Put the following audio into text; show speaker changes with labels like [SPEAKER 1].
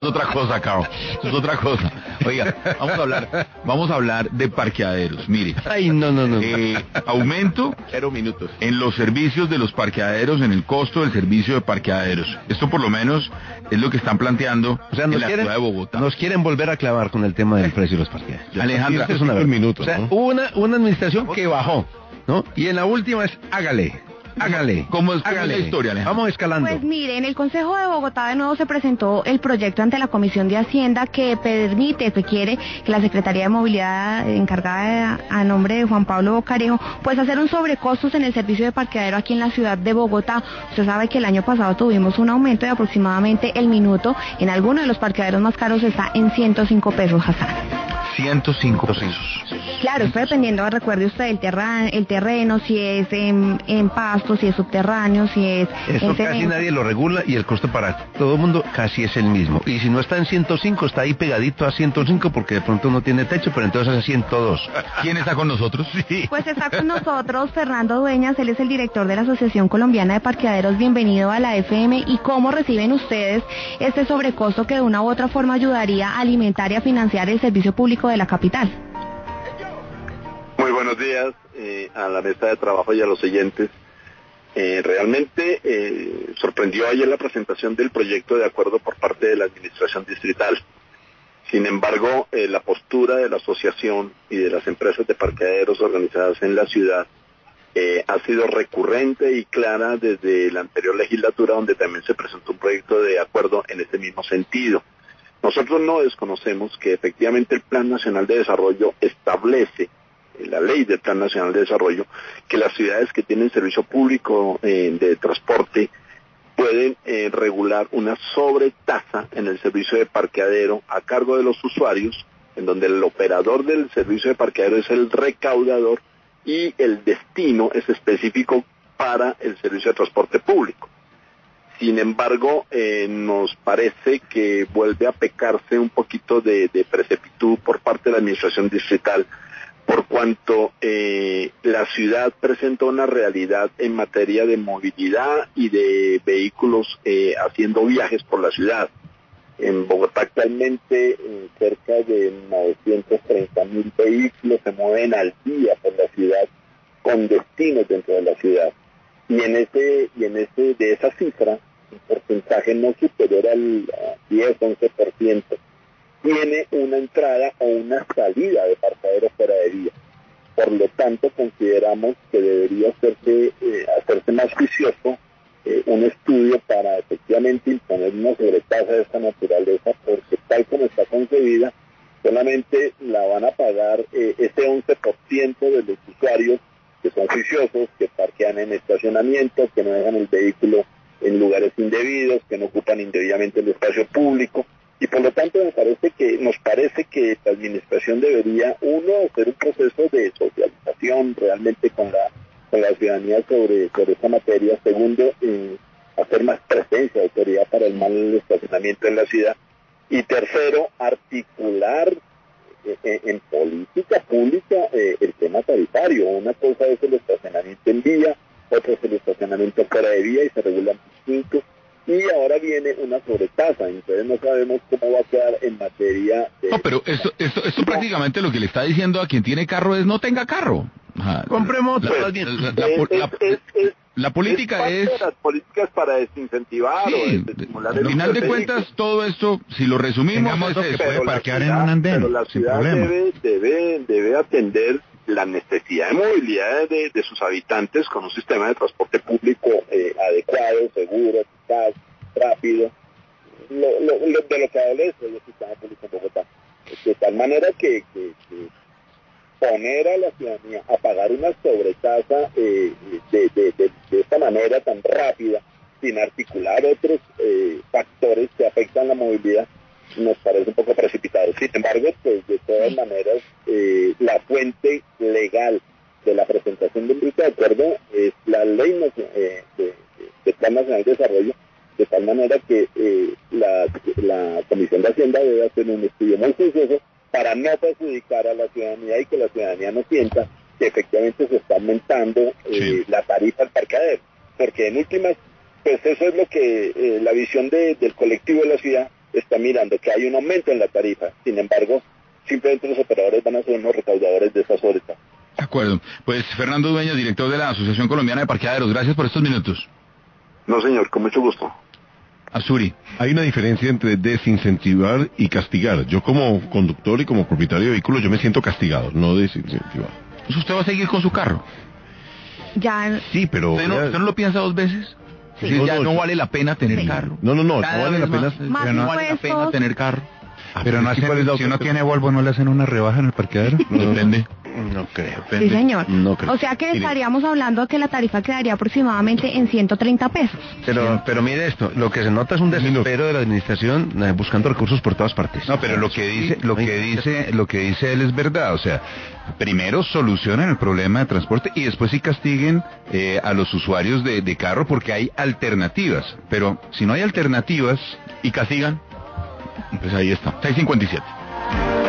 [SPEAKER 1] otra cosa, Carl. Eso es otra cosa. Oiga, vamos a hablar de parqueaderos. Mire.
[SPEAKER 2] Ay, no.
[SPEAKER 1] Aumento
[SPEAKER 2] 0 minutos.
[SPEAKER 1] en los servicios de los parqueaderos, en el costo del servicio de parqueaderos. Esto por lo menos es lo que están planteando en la ciudad de Bogotá.
[SPEAKER 2] Nos quieren volver a clavar con el tema del precio de los parqueaderos.
[SPEAKER 1] Alejandro,
[SPEAKER 2] es una minuto. O sea, hubo una administración que bajó, ¿no? Y en la última es hágale.
[SPEAKER 1] ¿Cómo es la historia, Alejandro?
[SPEAKER 2] Vamos escalando.
[SPEAKER 3] Pues mire, en el Consejo de Bogotá de nuevo se presentó el proyecto ante la Comisión de Hacienda que quiere que la Secretaría de Movilidad encargada a nombre de Juan Pablo Bocarejo, pues hacer un sobrecostos en el servicio de parqueadero aquí en la ciudad de Bogotá. Usted sabe que el año pasado tuvimos un aumento de aproximadamente el minuto en algunos de los parqueaderos más caros está en 105 pesos, Hassan.
[SPEAKER 1] 105 pesos.
[SPEAKER 3] Claro, esto dependiendo, recuerde usted, el terreno, si es en pasto, si es subterráneo, si es
[SPEAKER 2] Eso
[SPEAKER 3] en
[SPEAKER 2] casi
[SPEAKER 3] cemento.
[SPEAKER 2] nadie lo regula y el costo para todo el mundo casi es el mismo. Y si no está en 105, está ahí pegadito a 105 porque de pronto no tiene techo, pero entonces es 102.
[SPEAKER 1] ¿Quién está con nosotros?
[SPEAKER 2] Sí.
[SPEAKER 3] Pues está con nosotros Fernando Dueñas, él es el director de la Asociación Colombiana de Parqueaderos. Bienvenido a la FM. ¿Y cómo reciben ustedes este sobrecosto que de una u otra forma ayudaría a alimentar y a financiar el servicio público de la capital?
[SPEAKER 4] Muy buenos días a la mesa de trabajo y a los oyentes. Realmente sorprendió ayer la presentación del proyecto de acuerdo por parte de la Administración Distrital. Sin embargo, la postura de la asociación y de las empresas de parqueaderos organizadas en la ciudad ha sido recurrente y clara desde la anterior legislatura, donde también se presentó un proyecto de acuerdo en este mismo sentido. Nosotros no desconocemos que efectivamente el Plan Nacional de Desarrollo establece, la ley del Plan Nacional de Desarrollo, que las ciudades que tienen servicio público de transporte pueden regular una sobretasa en el servicio de parqueadero a cargo de los usuarios, en donde el operador del servicio de parqueadero es el recaudador y el destino es específico para el servicio de transporte público. Sin embargo, nos parece que vuelve a pecarse un poquito de precipitud por parte de la administración distrital, por cuanto la ciudad presenta una realidad en materia de movilidad y de vehículos haciendo viajes por la ciudad. En Bogotá actualmente cerca de 930.000 vehículos se mueven al día por la ciudad con destinos dentro de la ciudad. Y de esa cifra, un porcentaje no superior al 10-11%, tiene una entrada o una salida de parqueadero fuera de vía. Por lo tanto, consideramos que debería hacerse más juicioso un estudio para efectivamente imponer una sobretasa de esta naturaleza, porque tal como está concebida, solamente la van a pagar ese 11% de los usuarios que son juiciosos, que parquean en estacionamientos, que no dejan el vehículo en lugares indebidos, que no ocupan indebidamente el espacio público. Y por lo tanto nos parece que la administración debería, uno, hacer un proceso de socialización realmente con la ciudadanía sobre esta materia. Segundo, hacer más presencia de autoridad para el mal estacionamiento en la ciudad. Y tercero, articular en política pública el tema tarifario. Una cosa es el estacionamiento en vía, otra es el estacionamiento fuera de vía y se regulan distintos. Y ahora viene una sobretasa, entonces no sabemos cómo va a quedar en materia de...
[SPEAKER 1] No, pero esto prácticamente lo que le está diciendo a quien tiene carro es no tenga carro.
[SPEAKER 2] Compre moto, más bien.
[SPEAKER 1] La política
[SPEAKER 4] es parte de las políticas para desincentivar o desestimular
[SPEAKER 1] al final de cuentas, todo esto, si lo resumimos,
[SPEAKER 5] que puede parquear en un andén,
[SPEAKER 4] pero la
[SPEAKER 5] sin
[SPEAKER 4] ciudad
[SPEAKER 5] problema.
[SPEAKER 4] debe atender la necesidad de movilidad de sus habitantes con un sistema de transporte público adecuado, seguro, eficaz, rápido, de lo que adolece el sistema público en Bogotá. De tal manera que poner a la ciudadanía a pagar una sobretasa de esta manera tan rápida, sin articular otros factores que afectan la movilidad, nos parece un poco precipitado. Sin embargo, pues de todas maneras, la fuente legal de la presentación de un proyecto de acuerdo es la ley de Plan Nacional de Desarrollo, de tal manera que la Comisión de Hacienda debe hacer un estudio muy juicioso para no perjudicar a la ciudadanía y que la ciudadanía no sienta que efectivamente se está aumentando la tarifa al parqueadero, porque en últimas, pues eso es lo que la visión del colectivo de la ciudad está mirando que hay un aumento en la tarifa. Sin embargo, simplemente los operadores van a ser unos recaudadores de esa sobretasa.
[SPEAKER 1] De acuerdo. Pues Fernando Dueñas, director de la Asociación Colombiana de Parqueaderos, gracias por estos minutos.
[SPEAKER 4] No, señor, con mucho gusto.
[SPEAKER 1] Azuri.
[SPEAKER 6] Hay una diferencia entre desincentivar y castigar. Yo como conductor y como propietario de vehículos, yo me siento castigado, no desincentivado.
[SPEAKER 1] Pues usted va a seguir con su carro.
[SPEAKER 3] Ya.
[SPEAKER 6] Sí, pero...
[SPEAKER 1] ¿Usted no lo piensa dos veces?
[SPEAKER 3] Sí.
[SPEAKER 1] Es decir, ya
[SPEAKER 6] No,
[SPEAKER 1] no vale la pena tener carro.
[SPEAKER 6] No
[SPEAKER 1] Cada
[SPEAKER 6] vale la
[SPEAKER 1] vez
[SPEAKER 6] pena.
[SPEAKER 3] Más
[SPEAKER 1] pero no vale la
[SPEAKER 3] impuestos.
[SPEAKER 1] pena tener carro.
[SPEAKER 5] Pero no hacen, si uno tiene Volvo, ¿no le hacen una rebaja en el parqueadero?
[SPEAKER 1] Depende.
[SPEAKER 2] No creo.
[SPEAKER 3] Sí, señor.
[SPEAKER 6] No creo.
[SPEAKER 3] O sea que estaríamos hablando de que la tarifa quedaría aproximadamente en 130 pesos.
[SPEAKER 2] Pero mire esto, lo que se nota es un desespero de la administración buscando recursos por todas partes.
[SPEAKER 5] No, pero lo que dice él es verdad, o sea, primero solucionen el problema de transporte y después sí castiguen a los usuarios de carro porque hay alternativas, pero si no hay alternativas
[SPEAKER 1] ¿Y castigan? Pues ahí está. 6:57.